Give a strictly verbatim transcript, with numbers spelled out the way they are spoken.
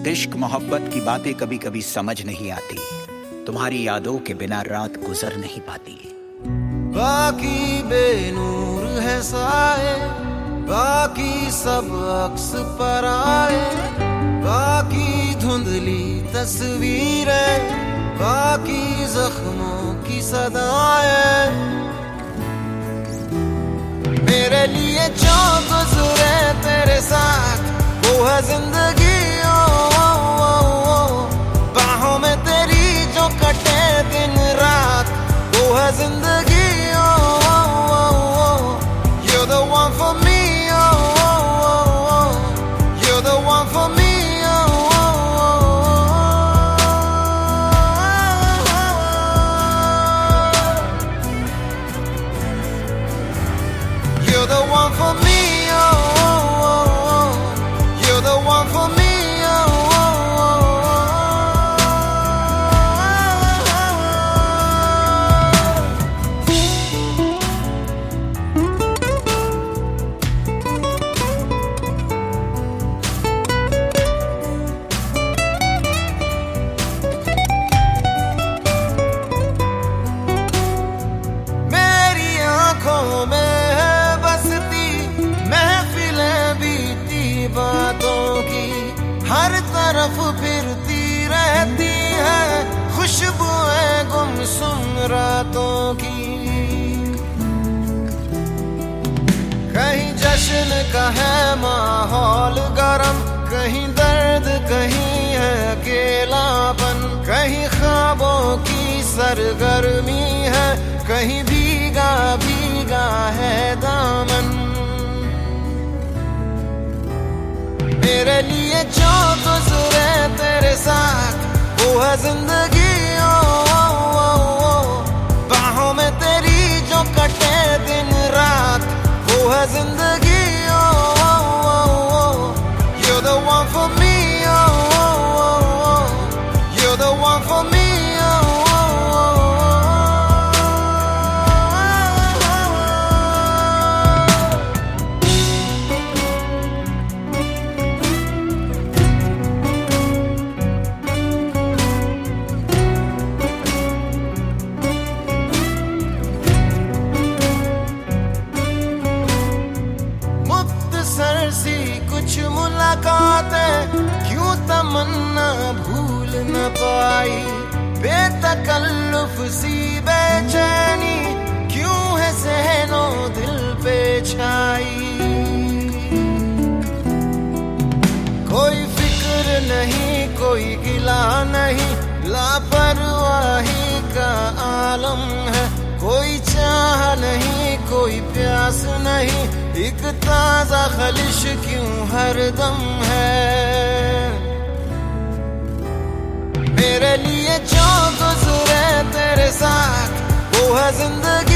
इश्क मोहब्बत की बातें कभी कभी समझ नहीं आती, तुम्हारी यादों के बिना रात गुजर नहीं पाती। बाकी बेनूर है साए, बाकी सब अक्स पर आए, बाकी धुंधली तस्वीरें, बाकी जख्मों की सदाएं। मेरे लिए जो गुजरे तेरे साथ वो है जिंदगी। ओ, ओ, ओ, ओ, बाहों में तेरी जो कटे दिन रात वो है जिंदगी। ओ, ओ, ओ, ओ, you're the one for me. O, O, O, O, you're the one for me. O, O, O, O, you're the one for me. हर तरफ फिरती रहती है खुशबुएं गुमसुम रातों की। कहीं जश्न का है माहौल गरम, कहीं दर्द, कहीं है अकेलापन, कहीं ख्वाबों की सरगर्मी है, कहीं भीगा भीगा है दामन। मेरे लिए जो गुजरे तेरे साथ वो है जिंदगी। ओ, ओ, ओ, ओ, बाहों में तेरी जो कटे दिन रात वो है जिंदगी। ओ, ओ, ओ, ओ, you're the one for me. O, O, O, O, you're the one for me. कुछ मुलाकातें क्यों तमन्ना भूल न पाई, बेतकल्लुफ सी बेचैनी क्यों है ज़हनो दिल पे छाई। कोई फिक्र नहीं, कोई गिला नहीं, लापरवाही का आलम है, कोई चाह नहीं, कोई प्यास नहीं, एक ताजा खलिश क्यों हरदम है। मेरे लिए जो गुजरे तेरे साथ वो है जिंदगी।